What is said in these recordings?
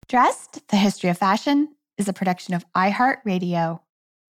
Dressed, The History of Fashion is a production of iHeartRadio.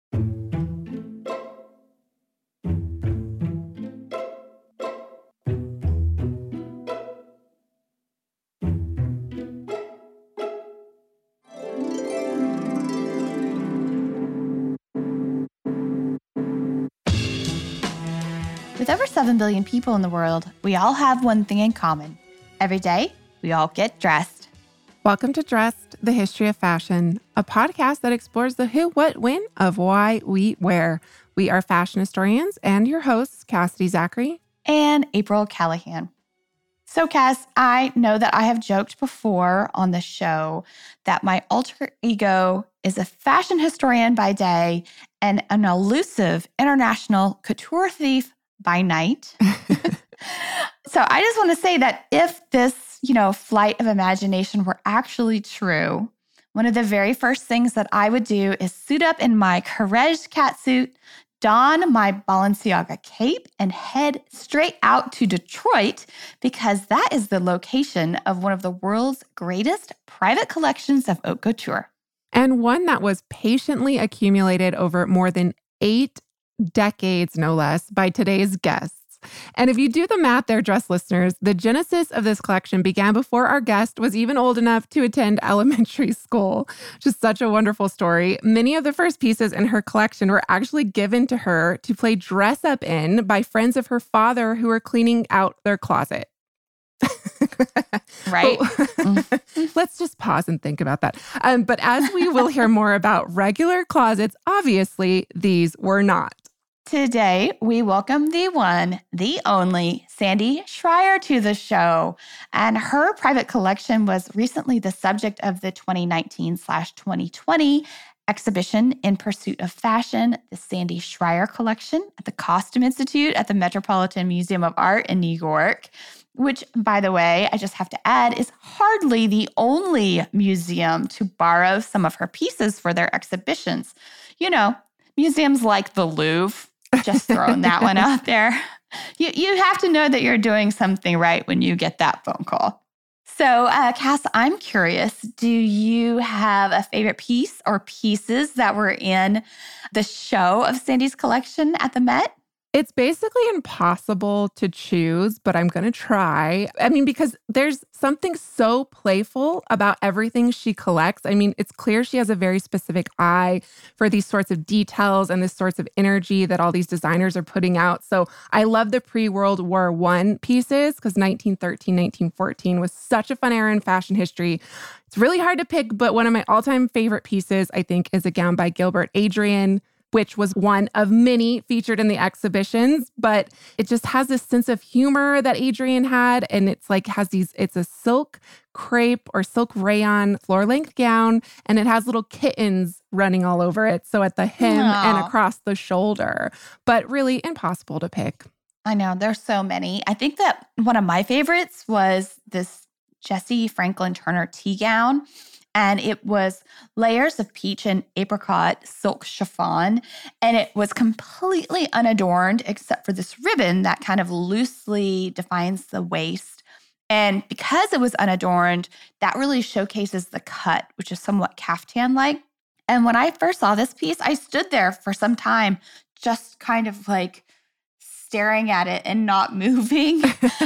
With over 7 billion people in the world, we all have one thing in common. Every day, we all get dressed. Welcome to Dressed, The History of Fashion, a podcast that explores the who, what, when of why we wear. We are fashion historians and your hosts, Cassidy Zachary and April Callahan. So, Cass, I know that I have joked before on the show that my alter ego is a fashion historian by day and an elusive international couture thief by night. So I just want to say that if this, flight of imagination were actually true, one of the very first things that I would do is suit up in my Courrèges catsuit, don my Balenciaga cape, and head straight out to Detroit because that is the location of one of the world's greatest private collections of haute couture. And one that was patiently accumulated over more than 8 decades, no less, by today's guests. And if you do the math there, Dress listeners, the genesis of this collection began before our guest was even old enough to attend elementary school. Just such a wonderful story. Many of the first pieces in her collection were actually given to her to play dress up in by friends of her father who were cleaning out their closet. Right. Let's just pause and think about that. But as we will hear more about regular closets, obviously these were not. Today, we welcome the one, the only, Sandy Schreier to the show. And her private collection was recently the subject of the 2019/2020 exhibition In Pursuit of Fashion, the Sandy Schreier Collection at the Costume Institute at the Metropolitan Museum of Art in New York, which, by the way, I just have to add, is hardly the only museum to borrow some of her pieces for their exhibitions. Museums like the Louvre. Just throwing that one out there. You have to know that you're doing something right when you get that phone call. So, Cass, I'm curious, do you have a favorite piece or pieces that were in the show of Sandy's collection at the Met? It's basically impossible to choose, but I'm going to try. Because there's something so playful about everything she collects. It's clear she has a very specific eye for these sorts of details and this sorts of energy that all these designers are putting out. So I love the pre-World War I pieces because 1913, 1914 was such a fun era in fashion history. It's really hard to pick, but one of my all-time favorite pieces, I think, is a gown by Gilbert Adrian, which was one of many featured in the exhibitions, but it just has this sense of humor that Adrian had. And it's a silk crepe or silk rayon floor-length gown, and it has little kittens running all over it. So at the hem and across the shoulder, but really impossible to pick. I know, there's so many. I think that one of my favorites was this Jessie Franklin Turner tea gown. And it was layers of peach and apricot silk chiffon. And it was completely unadorned except for this ribbon that kind of loosely defines the waist. And because it was unadorned, that really showcases the cut, which is somewhat caftan-like. And when I first saw this piece, I stood there for some time just kind of like staring at it and not moving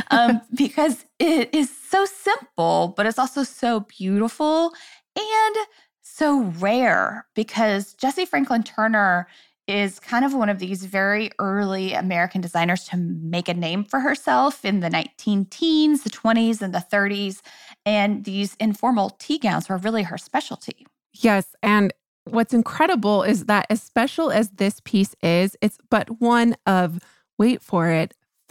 because it is so simple, but it's also so beautiful and so rare because Jessie Franklin Turner is kind of one of these very early American designers to make a name for herself in the 19-teens, the 20s, and the 30s. And these informal tea gowns were really her specialty. Yes, and what's incredible is that as special as this piece is, it's but one of, wait for it,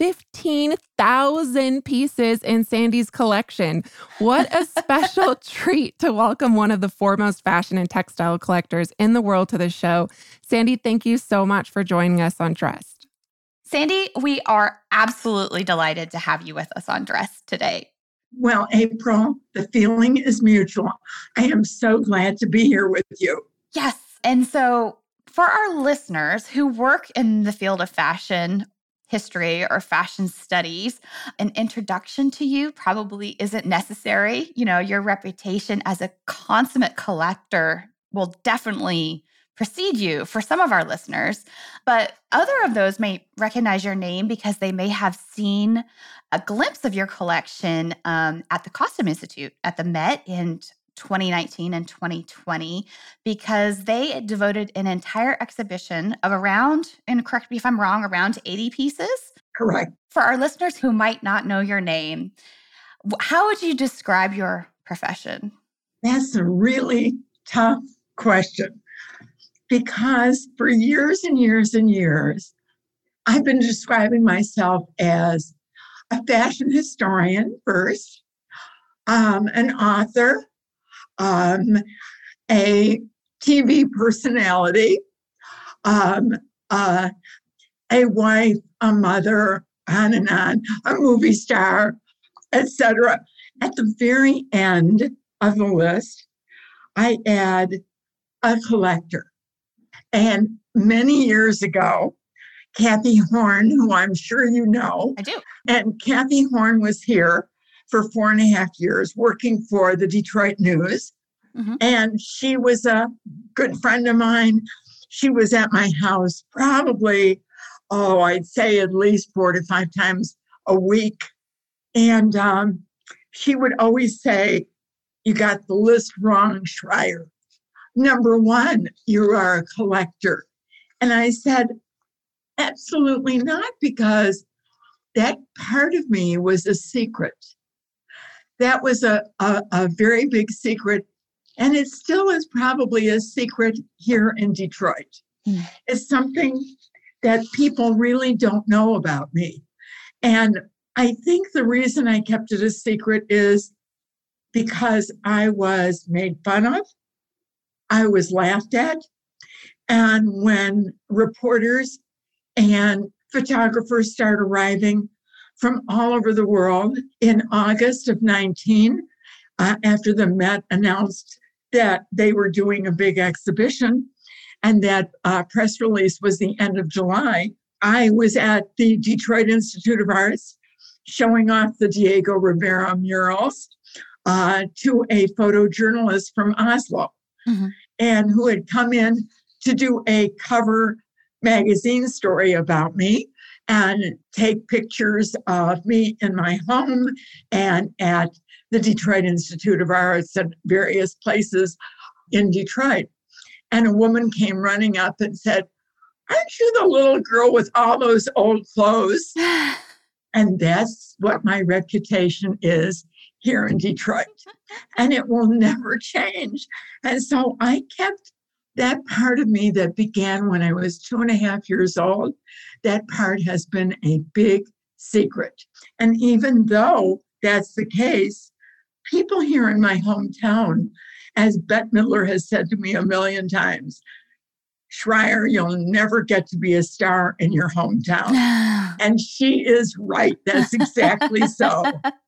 15,000 pieces in Sandy's collection. What a special treat to welcome one of the foremost fashion and textile collectors in the world to the show. Sandy, thank you so much for joining us on Dressed. Sandy, we are absolutely delighted to have you with us on Dressed today. Well, April, the feeling is mutual. I am so glad to be here with you. Yes. And so for our listeners who work in the field of fashion, history or fashion studies, an introduction to you probably isn't necessary. Your reputation as a consummate collector will definitely precede you for some of our listeners. But other of those may recognize your name because they may have seen a glimpse of your collection at the Costume Institute at the Met in 2019 and 2020, because they devoted an entire exhibition of around, and correct me if I'm wrong, around 80 pieces. Correct. For our listeners who might not know your name, how would you describe your profession? That's a really tough question, because for years and years and years, I've been describing myself as a fashion historian first, an author, a TV personality, a wife, a mother, on and on, a movie star, etc. At the very end of the list, I add a collector. And many years ago, Kathy Horn, who I'm sure you know. I do. And Kathy Horn was here for 4.5 years working for the Detroit News. Mm-hmm. And she was a good friend of mine. She was at my house probably, I'd say at least 4 to 5 times a week. And she would always say, "You got the list wrong, Schreier. Number one, you are a collector." And I said, absolutely not, because that part of me was a secret. That was a very big secret. And it still is probably a secret here in Detroit. Mm. It's something that people really don't know about me. And I think the reason I kept it a secret is because I was made fun of. I was laughed at. And when reporters and photographers started arriving from all over the world in August of 19, after the Met announced that they were doing a big exhibition, and that press release was the end of July, I was at the Detroit Institute of Arts showing off the Diego Rivera murals to a photojournalist from Oslo, mm-hmm. and who had come in to do a cover magazine story about me and take pictures of me in my home and at the Detroit Institute of Arts and various places in Detroit. And a woman came running up and said, "Aren't you the little girl with all those old clothes?" And that's what my reputation is here in Detroit. And it will never change. And so I kept that part of me that began when I was 2.5 years old. That part has been a big secret. And even though that's the case, people here in my hometown, as Bette Midler has said to me a million times, "Schreier, you'll never get to be a star in your hometown." And she is right. That's exactly so.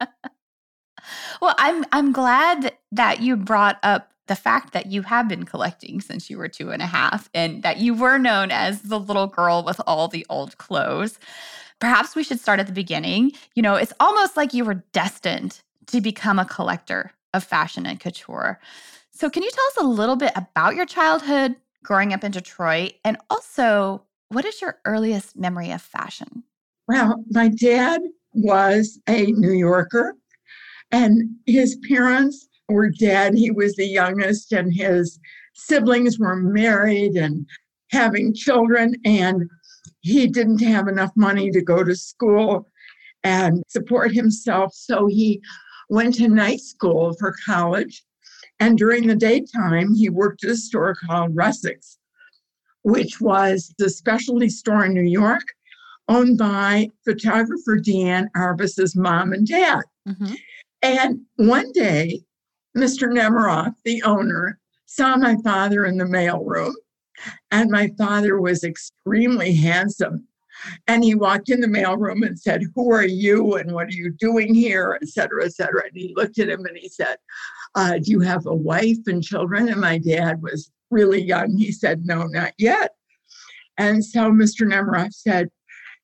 Well, I'm glad that you brought up the fact that you have been collecting since you were 2.5, and that you were known as the little girl with all the old clothes. Perhaps we should start at the beginning. It's almost like you were destined to become a collector of fashion and couture. So can you tell us a little bit about your childhood growing up in Detroit? And also, what is your earliest memory of fashion? Well, my dad was a New Yorker, and his parents were dead. He was the youngest, and his siblings were married and having children, and he didn't have enough money to go to school and support himself. So he went to night school for college. And during the daytime, he worked at a store called Russik's, which was the specialty store in New York owned by photographer Deanne Arbus's mom and dad. Mm-hmm. And one day, Mr. Nemiroff, the owner, saw my father in the mailroom, and my father was extremely handsome. And he walked in the mailroom and said, "Who are you and what are you doing here?" et cetera, et cetera. And he looked at him and he said, "Do you have a wife and children?" And my dad was really young. He said, "No, not yet." And so Mr. Nemiroff said,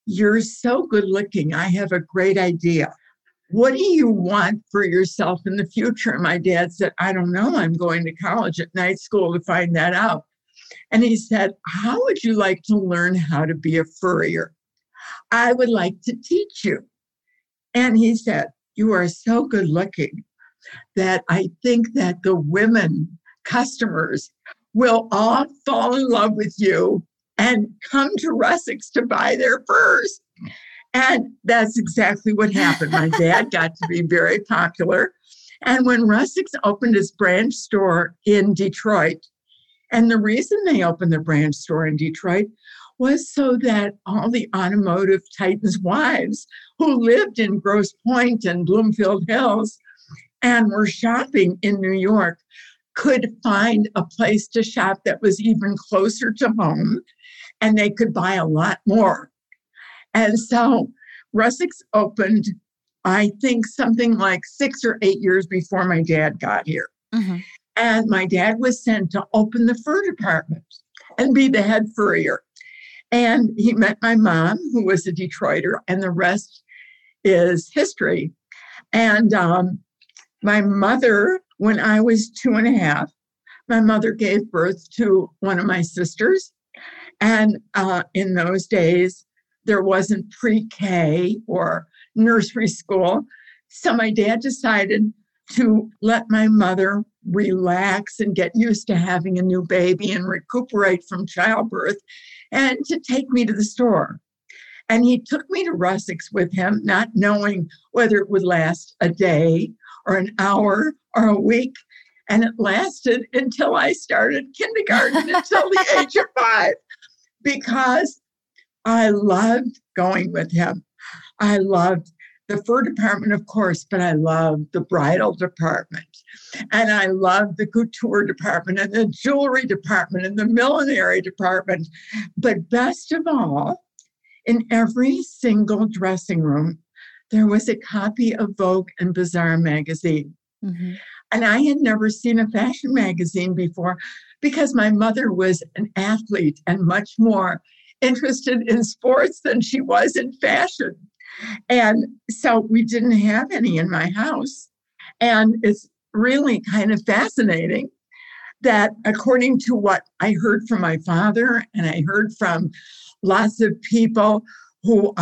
you're so good looking. I have a great idea. What do you want for yourself in the future? And my dad said, I don't know. I'm going to college at night school to find that out. And he said, how would you like to learn how to be a furrier? I would like to teach you. And he said, you are so good looking that I think that the women customers will all fall in love with you and come to Rusacks to buy their furs. And that's exactly what happened. My dad got to be very popular. And when Rusacks opened its branch store in Detroit, and the reason they opened the branch store in Detroit was so that all the automotive titans' wives who lived in Grosse Pointe and Bloomfield Hills and were shopping in New York could find a place to shop that was even closer to home, and they could buy a lot more. And so Rusacks opened, I think, something like 6 or 8 years before my dad got here. Mm-hmm. And my dad was sent to open the fur department and be the head furrier. And he met my mom, who was a Detroiter, and the rest is history. And my mother, when I was 2.5, my mother gave birth to one of my sisters. And in those days, there wasn't pre-K or nursery school. So my dad decided to let my mother relax and get used to having a new baby and recuperate from childbirth, and to take me to the store. And he took me to Rusacks with him, not knowing whether it would last a day or an hour or a week. And it lasted until I started kindergarten until the age of 5, because I loved going with him. I loved the fur department, of course, but I loved the bridal department. And I loved the couture department and the jewelry department and the millinery department. But best of all, in every single dressing room, there was a copy of Vogue and Bazaar magazine. Mm-hmm. And I had never seen a fashion magazine before because my mother was an athlete and much more interested in sports than she was in fashion. And so we didn't have any in my house. And it's really kind of fascinating that, according to what I heard from my father, and I heard from lots of people who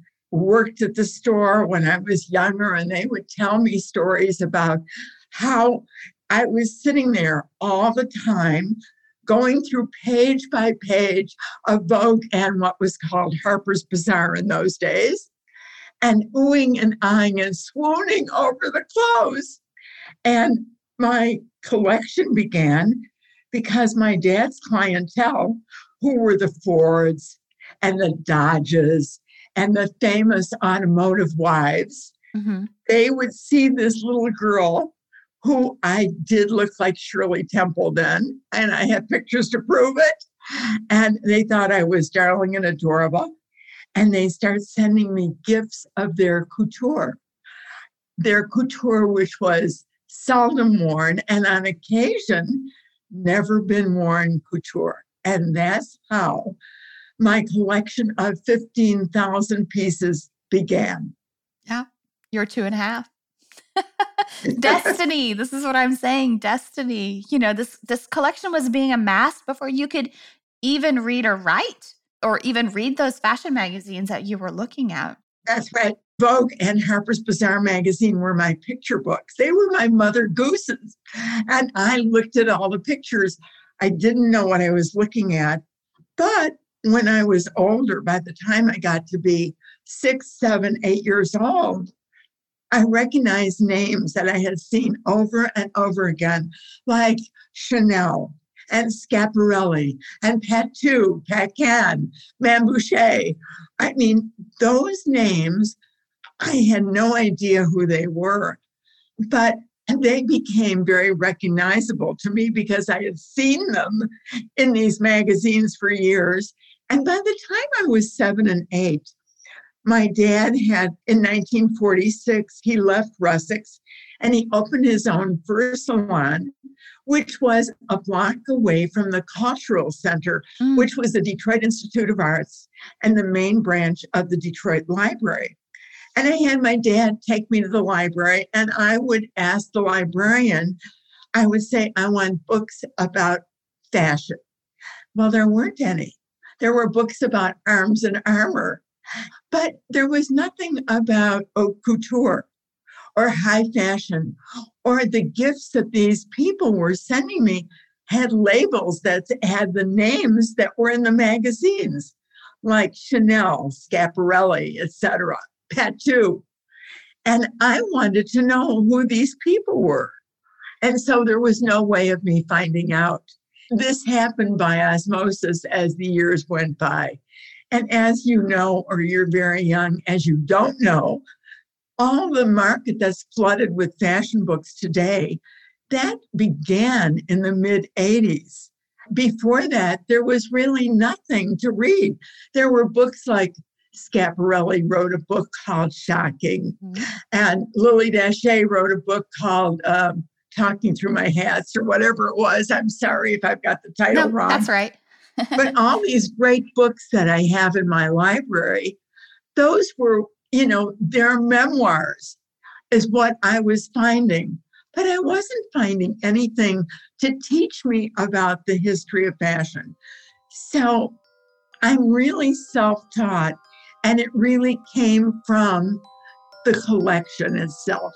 worked at the store when I was younger, and they would tell me stories about how I was sitting there all the time, going through page by page of Vogue and what was called Harper's Bazaar in those days, and oohing and eyeing and swooning over the clothes. And my collection began because my dad's clientele, who were the Fords and the Dodges and the famous automotive wives, mm-hmm. they would see this little girl who I did look like Shirley Temple then, and I have pictures to prove it. And they thought I was darling and adorable. And they started sending me gifts of their couture, which was seldom worn, and on occasion, never been worn couture. And that's how my collection of 15,000 pieces began. Yeah, you're 2.5. Destiny. This is what I'm saying. Destiny. You know, this collection was being amassed before you could even read or write, or even read those fashion magazines that you were looking at. That's right. Vogue and Harper's Bazaar magazine were my picture books. They were my mother gooses. And I looked at all the pictures. I didn't know what I was looking at. But when I was older, by the time I got to be 6, 7, 8 years old, I recognized names that I had seen over and over again, like Chanel and Schiaparelli and Patou, Paquin, Mambouche. I mean, those names, I had no idea who they were, but they became very recognizable to me because I had seen them in these magazines for years. And by the time I was 7 and 8, my dad had, in 1946, he left Rusacks and he opened his own fur salon, which was a block away from the Cultural Center, which was the Detroit Institute of Arts and the main branch of the Detroit Library. And I had my dad take me to the library, and I would ask the librarian, I would say, I want books about fashion. Well, there weren't any. There were books about arms and armor, but there was nothing about haute couture or high fashion, or the gifts that these people were sending me had labels that had the names that were in the magazines, like Chanel, Schiaparelli, etc., Patou. And I wanted to know who these people were. And so there was no way of me finding out. This happened by osmosis as the years went by. And as you know, or you're very young, as you don't know, all the market that's flooded with fashion books today, that began in the mid-'80s. Before that, there was really nothing to read. There were books like Schiaparelli wrote a book called Shocking, and Lily Daché wrote a book called Talking Through My Hats or whatever it was. I'm sorry if I've got the title wrong. That's right. But all these great books that I have in my library, those were, their memoirs is what I was finding. But I wasn't finding anything to teach me about the history of fashion. So I'm really self-taught, and it really came from the collection itself.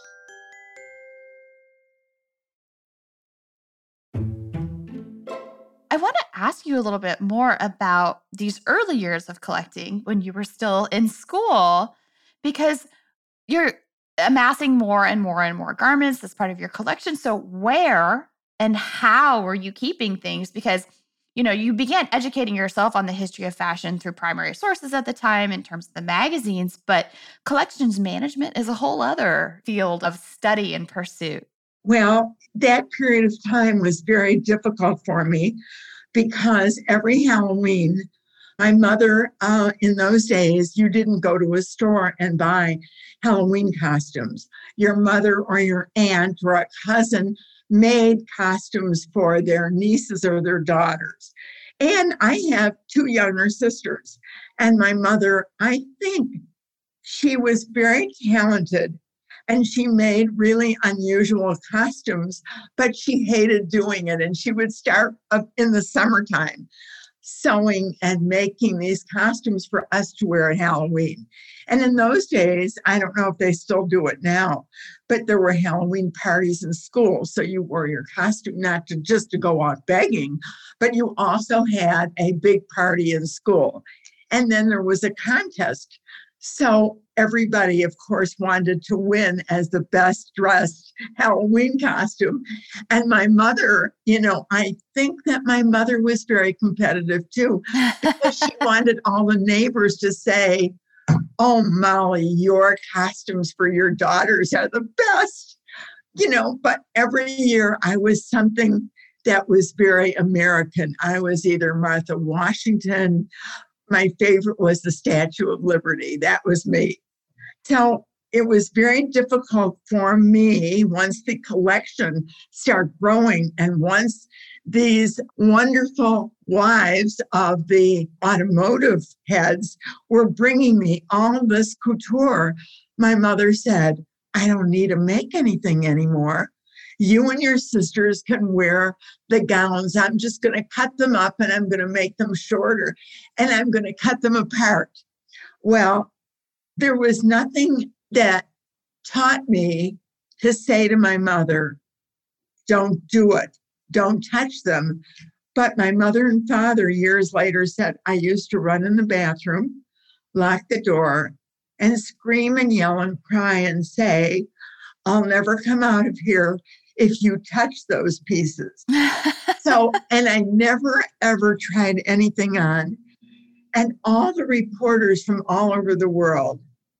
I want to ask you a little bit more about these early years of collecting when you were still in school, because you're amassing more and more and more garments as part of your collection. So where and how were you keeping things? Because, you began educating yourself on the history of fashion through primary sources at the time in terms of the magazines, but collections management is a whole other field of study and pursuit. Well, that period of time was very difficult for me because every Halloween, my mother, in those days, you didn't go to a store and buy Halloween costumes. Your mother or your aunt or a cousin made costumes for their nieces or their daughters. And I have two younger sisters. And my mother, I think she was very talented. And she made really unusual costumes, but she hated doing it. And she would start up in the summertime sewing and making these costumes for us to wear at Halloween. And in those days, I don't know if they still do it now, but there were Halloween parties in school. So you wore your costume not just to go out begging, but you also had a big party in school. And then there was a contest. So everybody, of course, wanted to win as the best dressed Halloween costume. And my mother, I think that my mother was very competitive too, because she wanted all the neighbors to say, "Oh, Molly, your costumes for your daughters are the best." But every year I was something that was very American. I was either Martha Washington. My favorite was the Statue of Liberty. That was me. So it was very difficult for me once the collection started growing and once these wonderful wives of the automotive heads were bringing me all of this couture. My mother said, "I don't need to make anything anymore. You and your sisters can wear the gowns. I'm just going to cut them up and I'm going to make them shorter and I'm going to cut them apart." Well, there was nothing that taught me to say to my mother, "Don't do it. Don't touch them." But my mother and father years later said, I used to run in the bathroom, lock the door, and scream and yell and cry and say, "I'll never come out of here if you touch those pieces." And I never, ever tried anything on. And all the reporters from all over the world,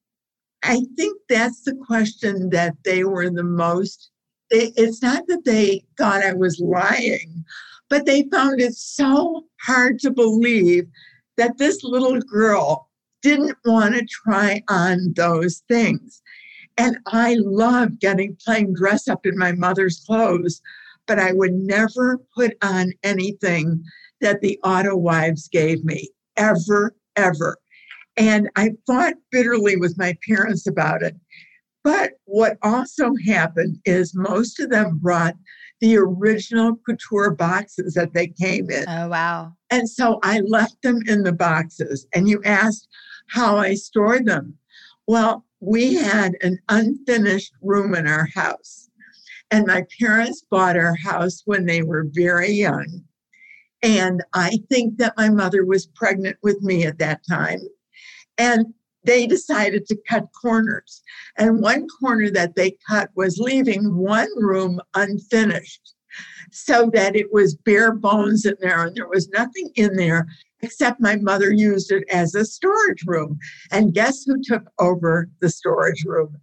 I think that's the question that they were the most, it's not that they thought I was lying, but they found it so hard to believe that this little girl didn't want to try on those things. And I loved playing dress up in my mother's clothes, but I would never put on anything that the Autowives gave me, ever, ever. And I fought bitterly with my parents about it. But what also happened is most of them brought the original couture boxes that they came in. Oh, wow. And so I left them in the boxes. And you asked how I stored them. Well, we had an unfinished room in our house. And my parents bought our house when they were very young. And I think that my mother was pregnant with me at that time. And they decided to cut corners. And one corner that they cut was leaving one room unfinished, so that it was bare bones in there and there was nothing in there except my mother used it as a storage room. And guess who took over the storage room?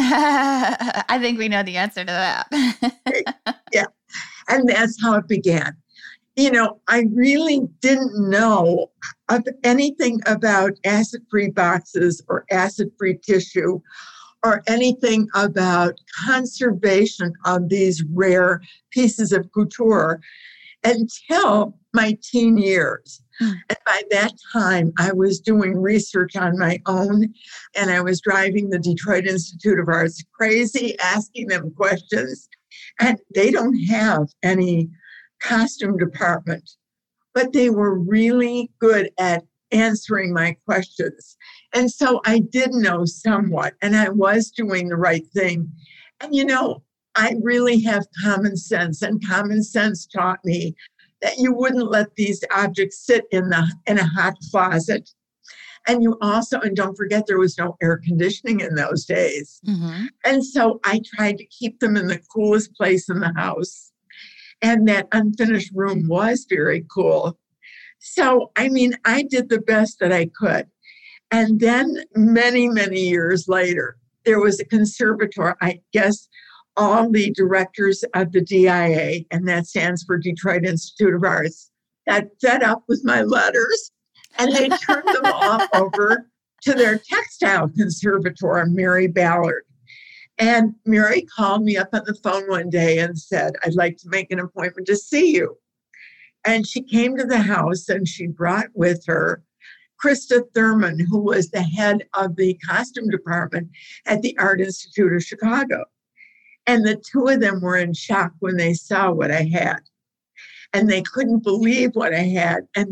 I think we know the answer to that. Yeah. And that's how it began. You know, I really didn't know of anything about acid-free boxes or acid-free tissue or anything about conservation of these rare pieces of couture until my teen years. And by that time, I was doing research on my own, and I was driving the Detroit Institute of Arts crazy, asking them questions. And they don't have any costume department, but they were really good at answering my questions. And so I did know somewhat, and I was doing the right thing. And, you know, I really have common sense, and common sense taught me that you wouldn't let these objects sit in a hot closet. And you also, and don't forget, there was no air conditioning in those days. Mm-hmm. And so I tried to keep them in the coolest place in the house. And that unfinished room was very cool. So, I mean, I did the best that I could. And then many, many years later, there was a conservator, I guess all the directors of the DIA, and that stands for Detroit Institute of Arts, got fed up with my letters, and they turned them all over to their textile conservator, Mary Ballard. And Mary called me up on the phone one day and said, I'd like to make an appointment to see you. And she came to the house and she brought with her Krista Thurman, who was the head of the costume department at the Art Institute of Chicago. And the two of them were in shock when they saw what I had. And they couldn't believe what I had. And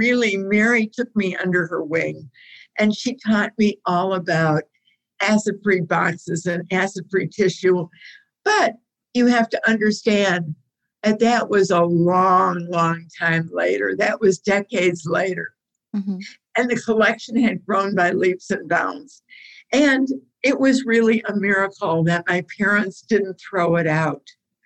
Mary took me under her wing. And she taught me all about acid-free boxes and acid-free tissue. But you have to understand that was a long, long time later. That was decades later. Mm-hmm. And the collection had grown by leaps and bounds. And it was really a miracle that my parents didn't throw it out,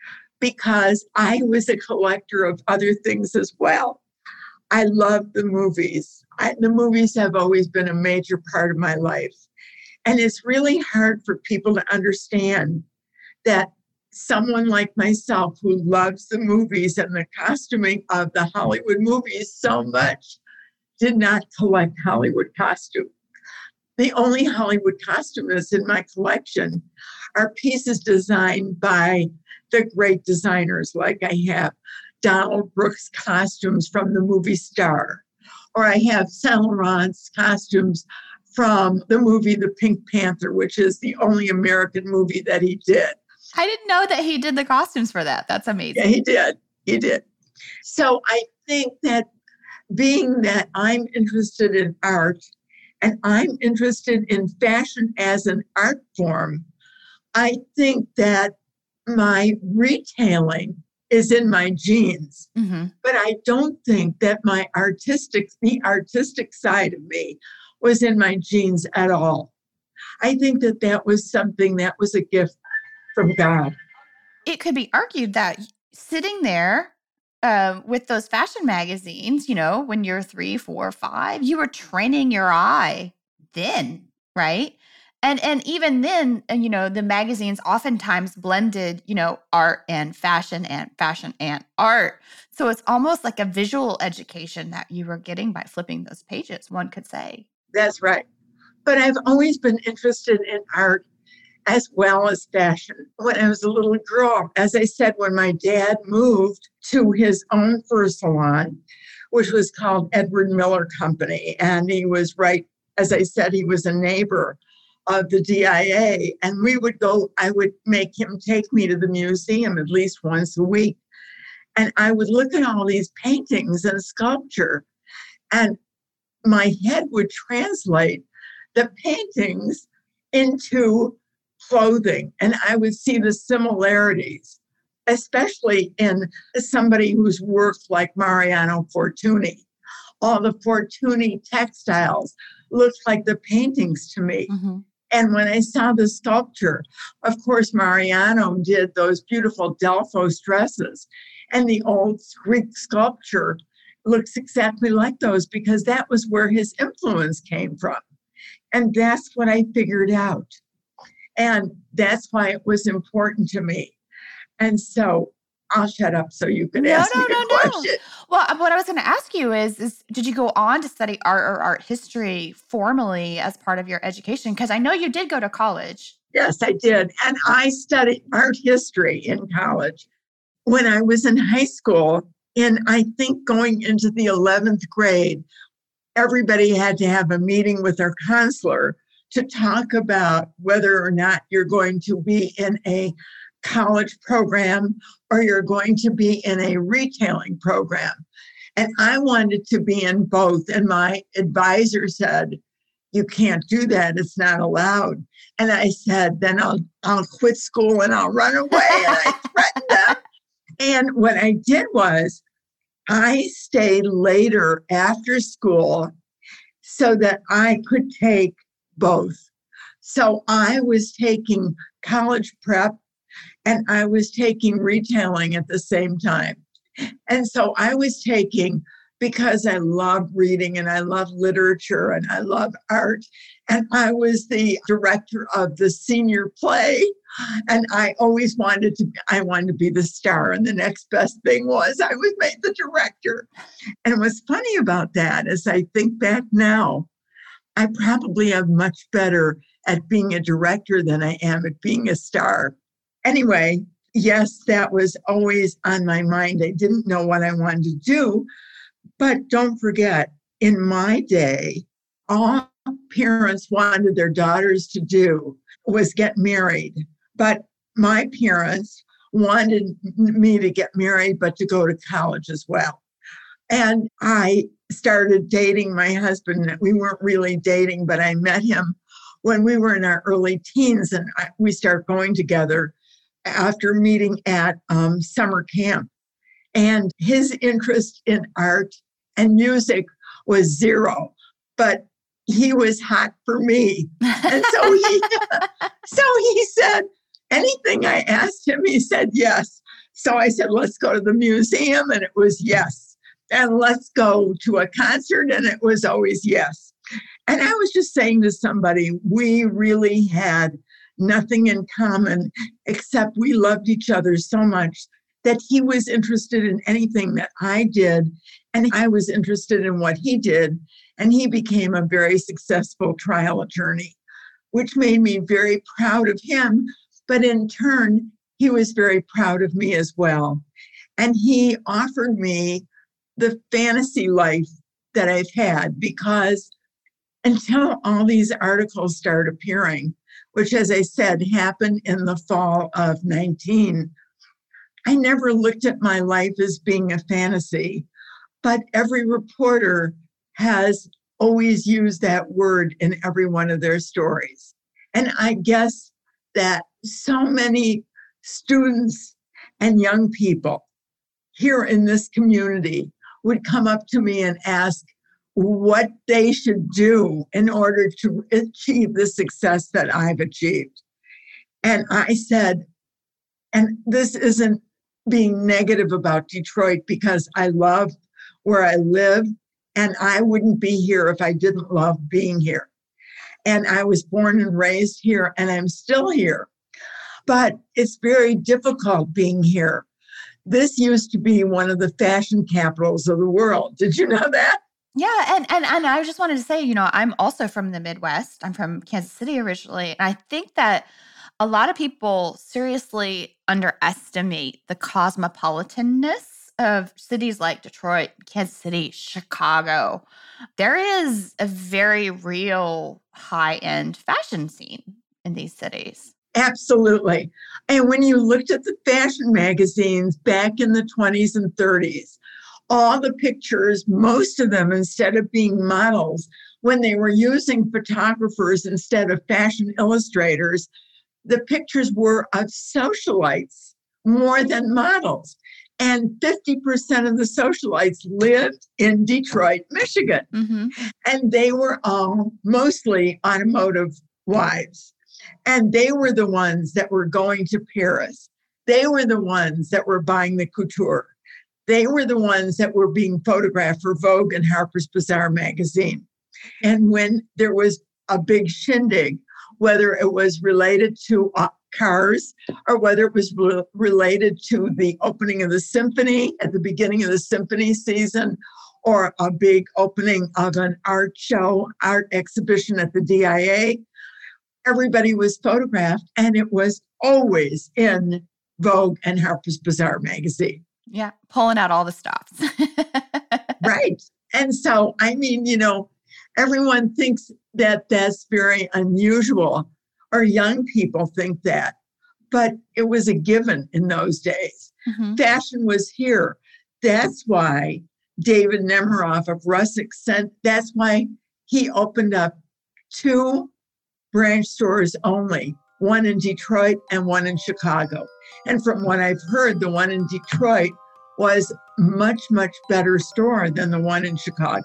because I was a collector of other things as well. I love the movies. The movies have always been a major part of my life. And it's really hard for people to understand that someone like myself, who loves the movies and the costuming of the Hollywood movies so much, did not collect Hollywood costume. The only Hollywood costumists in my collection are pieces designed by the great designers, like I have Donald Brooks costumes from the movie Star, or I have Saint Laurent's costumes from the movie The Pink Panther, which is the only American movie that he did. I didn't know that he did the costumes for that. That's amazing. Yeah, he did. He did. So I think that being that I'm interested in art and I'm interested in fashion as an art form, I think that my retailing is in my genes. Mm-hmm. But I don't think that the artistic side of me was in my genes at all. I think that was something that was a gift from God. It could be argued that sitting there with those fashion magazines, you know, when you're 3, 4, 5, you were training your eye then, right? And even then, you know, the magazines oftentimes blended, you know, art and fashion and art. So it's almost like a visual education that you were getting by flipping those pages, one could say. That's right. But I've always been interested in art as well as fashion. When I was a little girl, as I said, when my dad moved to his own fur salon, which was called Edward Miller Company, and he was right, as I said, he was a neighbor of the DIA, and I would make him take me to the museum at least once a week. And I would look at all these paintings and sculpture, and my head would translate the paintings into clothing. And I would see the similarities, especially in somebody who's worked like Mariano Fortuny. All the Fortuny textiles looked like the paintings to me. Mm-hmm. And when I saw the sculpture, of course, Mariano did those beautiful Delphos dresses. And the old Greek sculpture looks exactly like those because that was where his influence came from. And that's what I figured out. And that's why it was important to me. And so I'll shut up so you can ask me a question. Well, what I was going to ask you is did you go on to study art or art history formally as part of your education? Because I know you did go to college. Yes, I did. And I studied art history in college. When I was in high school, and I think going into the 11th grade, everybody had to have a meeting with their counselor to talk about whether or not you're going to be in a college program or you're going to be in a retailing program. And I wanted to be in both. And my advisor said, you can't do that. It's not allowed. And I said, then I'll quit school and I'll run away. And I threatened them. And what I did was I stayed later after school so that I could take both. So I was taking college prep and I was taking retailing at the same time. And so I was taking, because I love reading and I love literature and I love art. And I was the director of the senior play. And I always wanted to be the star. And the next best thing was I was made the director. And what's funny about that is I think back now, I probably am much better at being a director than I am at being a star. Anyway, yes, that was always on my mind. I didn't know what I wanted to do. But don't forget, in my day, all parents wanted their daughters to do was get married. But my parents wanted me to get married, but to go to college as well. And I started dating my husband. We weren't really dating, but I met him when we were in our early teens, and we started going together after meeting at summer camp. And his interest in art and music was zero, but he was hot for me. And so he said, anything I asked him, he said yes. So I said, let's go to the museum, and it was yes. And let's go to a concert, and it was always yes. And I was just saying to somebody, we really had nothing in common except we loved each other so much that he was interested in anything that I did, and I was interested in what he did. And he became a very successful trial attorney, which made me very proud of him. But in turn, he was very proud of me as well. And he offered me the fantasy life that I've had, because until all these articles started appearing, which, as I said, happened in the fall of 19, I never looked at my life as being a fantasy, but every reporter has always used that word in every one of their stories. And I guess that so many students and young people here in this community would come up to me and ask what they should do in order to achieve the success that I've achieved. And I said, and this isn't being negative about Detroit, because I love where I live, and I wouldn't be here if I didn't love being here. And I was born and raised here, and I'm still here. But it's very difficult being here. This used to be one of the fashion capitals of the world. Did you know that? Yeah. And I just wanted to say, I'm also from the Midwest. I'm from Kansas City originally. And I think that A lot of people seriously underestimate the cosmopolitanness of cities like Detroit, Kansas City, Chicago. There is a very real high-end fashion scene in these cities. Absolutely. And when you looked at the fashion magazines back in the 20s and 30s, all the pictures, most of them, instead of being models, when they were using photographers instead of fashion illustrators, the pictures were of socialites more than models. And 50% of the socialites lived in Detroit, Michigan. Mm-hmm. And they were all mostly automotive wives. And they were the ones that were going to Paris. They were the ones that were buying the couture. They were the ones that were being photographed for Vogue and Harper's Bazaar magazine. And when there was a big shindig, whether it was related to cars or whether it was related to the opening of the symphony at the beginning of the symphony season, or a big opening of an art show, art exhibition at the DIA, everybody was photographed, and it was always in Vogue and Harper's Bazaar magazine. Yeah, pulling out all the stops. Right. And so, I mean, everyone thinks that that's very unusual, or young people think that, but it was a given in those days. Mm-hmm. Fashion was here. That's why David Nemiroff of Rustic that's why he opened up 2 branch stores only, one in Detroit and one in Chicago. And from what I've heard, the one in Detroit was much, much better store than the one in Chicago.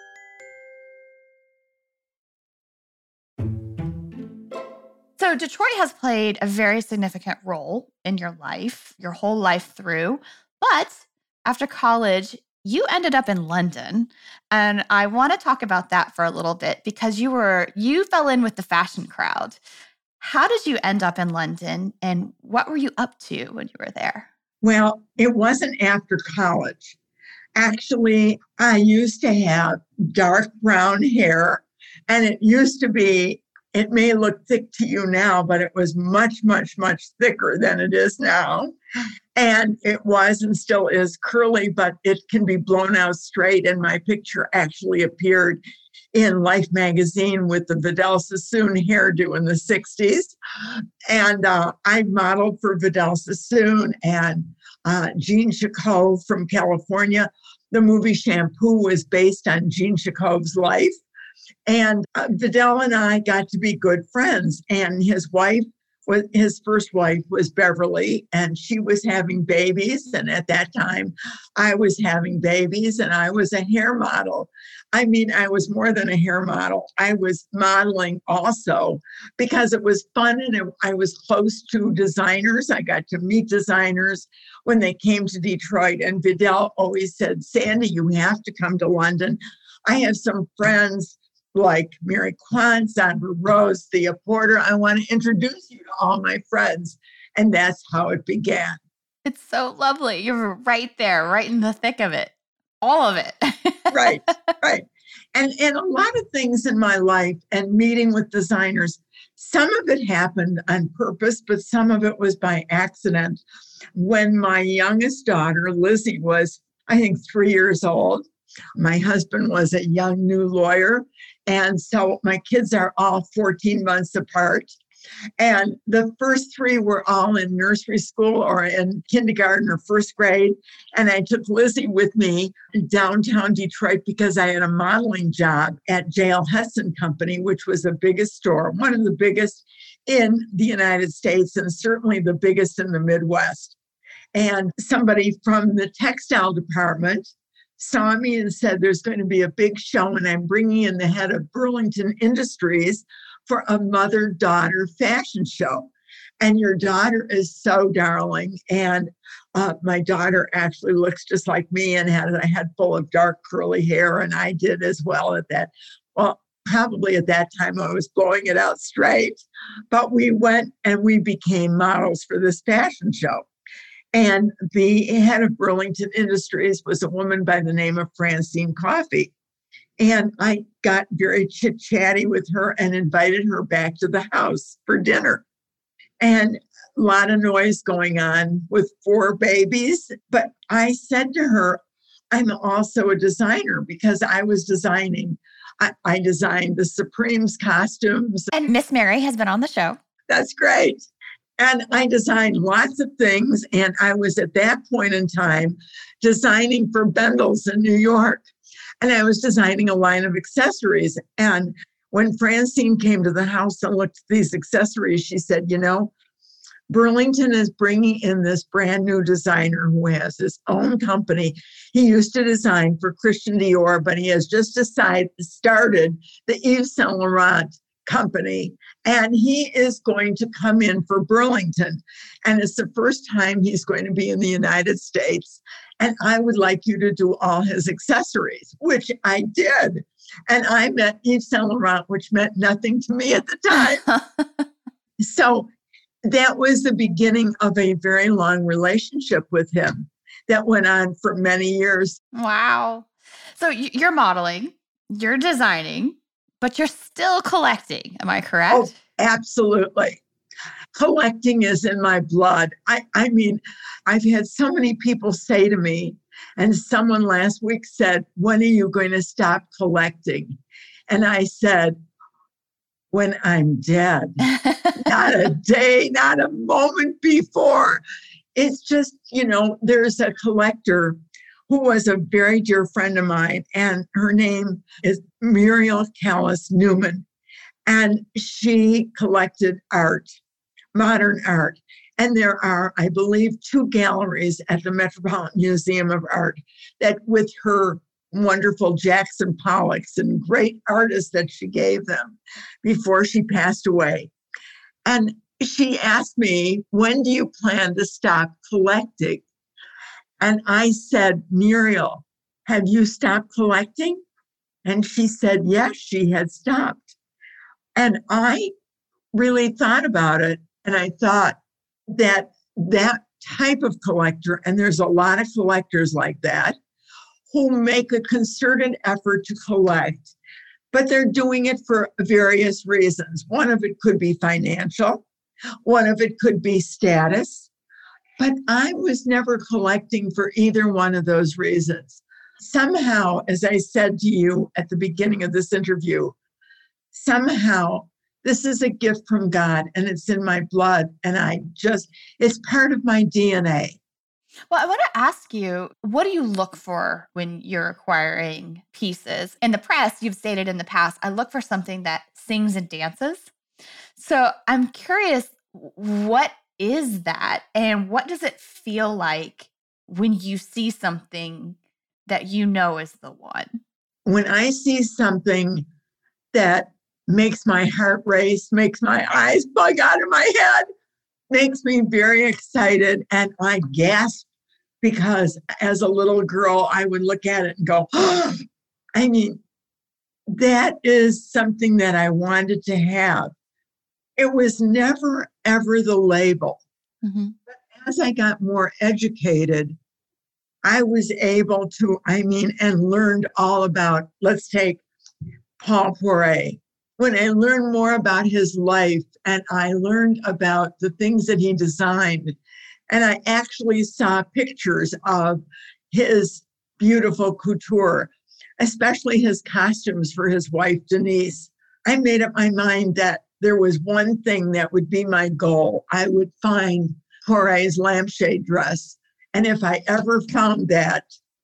So Detroit has played a very significant role in your life, your whole life through. But after college, you ended up in London. And I want to talk about that for a little bit because you fell in with the fashion crowd. How did you end up in London, and what were you up to when you were there? Well, it wasn't after college. Actually, I used to have dark brown hair, and it used to be, it may look thick to you now, but it was much, much, much thicker than it is now. And it was and still is curly, but it can be blown out straight. And my picture actually appeared in Life magazine with the Vidal Sassoon hairdo in the 60s. And I modeled for Vidal Sassoon and Jean Chacov from California. The movie Shampoo was based on Jean Chacov's life. And Vidal and I got to be good friends. And his first wife was Beverly, and she was having babies. And at that time, I was having babies, and I was a hair model. I mean, I was more than a hair model. I was modeling also because it was fun, and I was close to designers. I got to meet designers when they came to Detroit. And Vidal always said, Sandy, you have to come to London. I have some friends like Mary Kwan, Sandra Rose, Thea Porter. I want to introduce you to all my friends. And that's how it began. It's so lovely. You're right there, right in the thick of it. All of it. Right. And a lot of things in my life and meeting with designers, some of it happened on purpose, but some of it was by accident. When my youngest daughter, Lizzie, was, I think, 3 years old, my husband was a young new lawyer. And so my kids are all 14 months apart. And the first 3 were all in nursery school or in kindergarten or first grade. And I took Lizzie with me in downtown Detroit because I had a modeling job at J.L. Hudson Company, which was the biggest store, one of the biggest in the United States, and certainly the biggest in the Midwest. And somebody from the textile department saw me and said, there's going to be a big show, and I'm bringing in the head of Burlington Industries for a mother-daughter fashion show. And your daughter is so darling. And my daughter actually looks just like me and had a head full of dark curly hair. And I did as well at that. Well, probably at that time I was blowing it out straight. But we went and we became models for this fashion show. And the head of Burlington Industries was a woman by the name of Francine Coffey. And I got very chit-chatty with her and invited her back to the house for dinner. and a lot of noise going on with 4 babies. But I said to her, I'm also a designer because I was designing. I designed the Supremes costumes. And Miss Mary has been on the show. That's great. And I designed lots of things. And I was at that point in time designing for Bendel's in New York. And I was designing a line of accessories. And when Francine came to the house and looked at these accessories, she said, Burlington is bringing in this brand new designer who has his own company. He used to design for Christian Dior, but he has just started the Yves Saint Laurent company. And he is going to come in for Burlington. And it's the first time he's going to be in the United States. And I would like you to do all his accessories, which I did. And I met Yves Saint Laurent, which meant nothing to me at the time. So that was the beginning of a very long relationship with him that went on for many years. Wow. So you're modeling, you're designing, but you're still collecting. Am I correct? Oh, absolutely. Collecting is in my blood. I mean, I've had so many people say to me, and someone last week said, when are you going to stop collecting? And I said, when I'm dead, not a day, not a moment before. It's just, there's a collector who was a very dear friend of mine, and her name is Muriel Callis Newman. And she collected art, modern art. And there are, I believe, 2 galleries at the Metropolitan Museum of Art that with her wonderful Jackson Pollocks and great artists that she gave them before she passed away. And she asked me, when do you plan to stop collecting? And I said, Muriel, have you stopped collecting? And she said, yes, she had stopped. And I really thought about it. And I thought that type of collector, and there's a lot of collectors like that, who make a concerted effort to collect, but they're doing it for various reasons. One of it could be financial. One of it could be status. But I was never collecting for either one of those reasons. Somehow, as I said to you at the beginning of this interview, somehow this is a gift from God and it's in my blood. And it's part of my DNA. Well, I want to ask you, what do you look for when you're acquiring pieces? In the press, you've stated in the past, I look for something that sings and dances. So I'm curious, what is that? And what does it feel like when you see something that you know is the one? When I see something that makes my heart race, makes my eyes bug out of my head, makes me very excited, and I gasp because as a little girl, I would look at it and go, oh, I mean, that is something that I wanted to have. It was never, ever the label. Mm-hmm. But as I got more educated, I was able to, and learned all about, let's take Paul Poiret. When I learned more about his life and I learned about the things that he designed, and I actually saw pictures of his beautiful couture, especially his costumes for his wife, Denise, I made up my mind that there was one thing that would be my goal. I would find Poiret's lampshade dress. And if I ever found that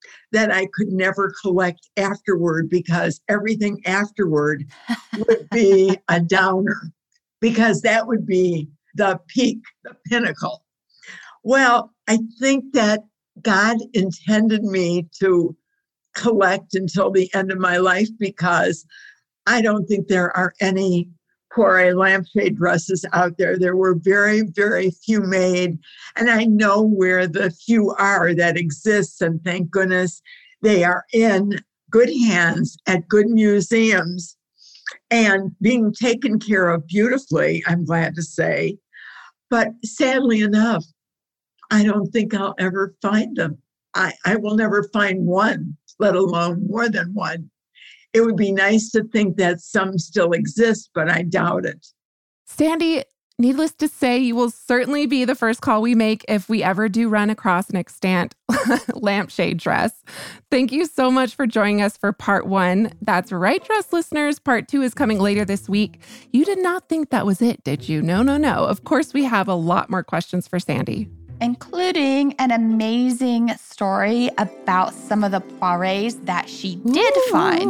I could never collect afterward, because everything afterward would be a downer, because that would be the peak, the pinnacle. Well, I think that God intended me to collect until the end of my life, because I don't think there are any Poiret lampshade dresses out there. There were very, very few made. And I know where the few are that exist. And thank goodness they are in good hands at good museums and being taken care of beautifully, I'm glad to say. But sadly enough, I don't think I'll ever find them. I will never find one, let alone more than one. It would be nice to think that some still exist, but I doubt it. Sandy, Needless to say, you will certainly be the first call we make if we ever do run across an extant lampshade dress. Thank you so much for joining us for part 1. That's right, dress listeners. Part 2 is coming later this week. You did not think that was it, did you? No. Of course, we have a lot more questions for Sandy, including an amazing story about some of the poires that she did find.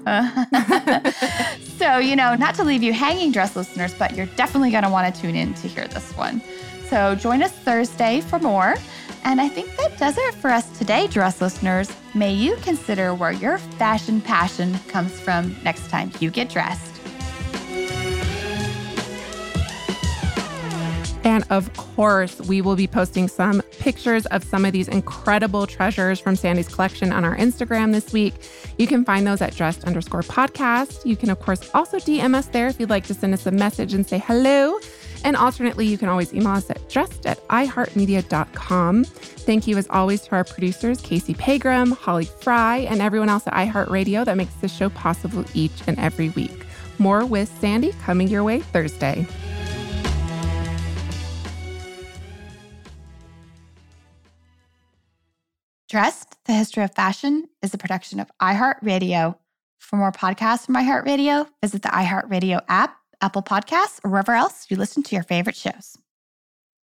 So, not to leave you hanging, dress listeners, but you're definitely going to want to tune in to hear this one. So join us Thursday for more. And I think that does it for us today, dress listeners. May you consider where your fashion passion comes from next time you get dressed. And of course, we will be posting some pictures of some of these incredible treasures from Sandy's collection on our Instagram this week. You can find those at dressed_podcast. You can, of course, also DM us there if you'd like to send us a message and say hello. And alternately, you can always email us at dressed@iheartmedia.com. Thank you, as always, to our producers, Casey Pegram, Holly Fry, and everyone else at iHeartRadio that makes this show possible each and every week. More with Sandy coming your way Thursday. Dressed, the History of Fashion is a production of iHeartRadio. For more podcasts from iHeartRadio, visit the iHeartRadio app, Apple Podcasts, or wherever else you listen to your favorite shows.